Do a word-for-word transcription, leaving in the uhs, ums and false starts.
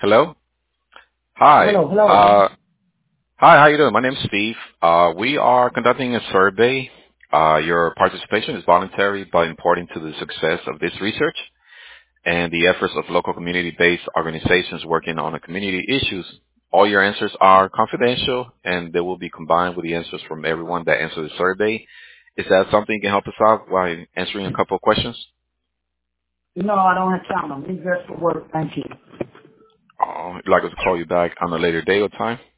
Hello. Hi. Hello, hello. Uh, hi. How you doing? My name's Steve. Uh, we are conducting a survey. Uh, your participation is voluntary but important to the success of this research and the efforts of local community-based organizations working on the community issues. All your answers are confidential, and they will be combined with the answers from everyone that answered the survey. Is that something you can help us out while answering a couple of questions? No, I don't have time. I'm just for work. Thank you. Uh, would you like us to call you back on a later day or time?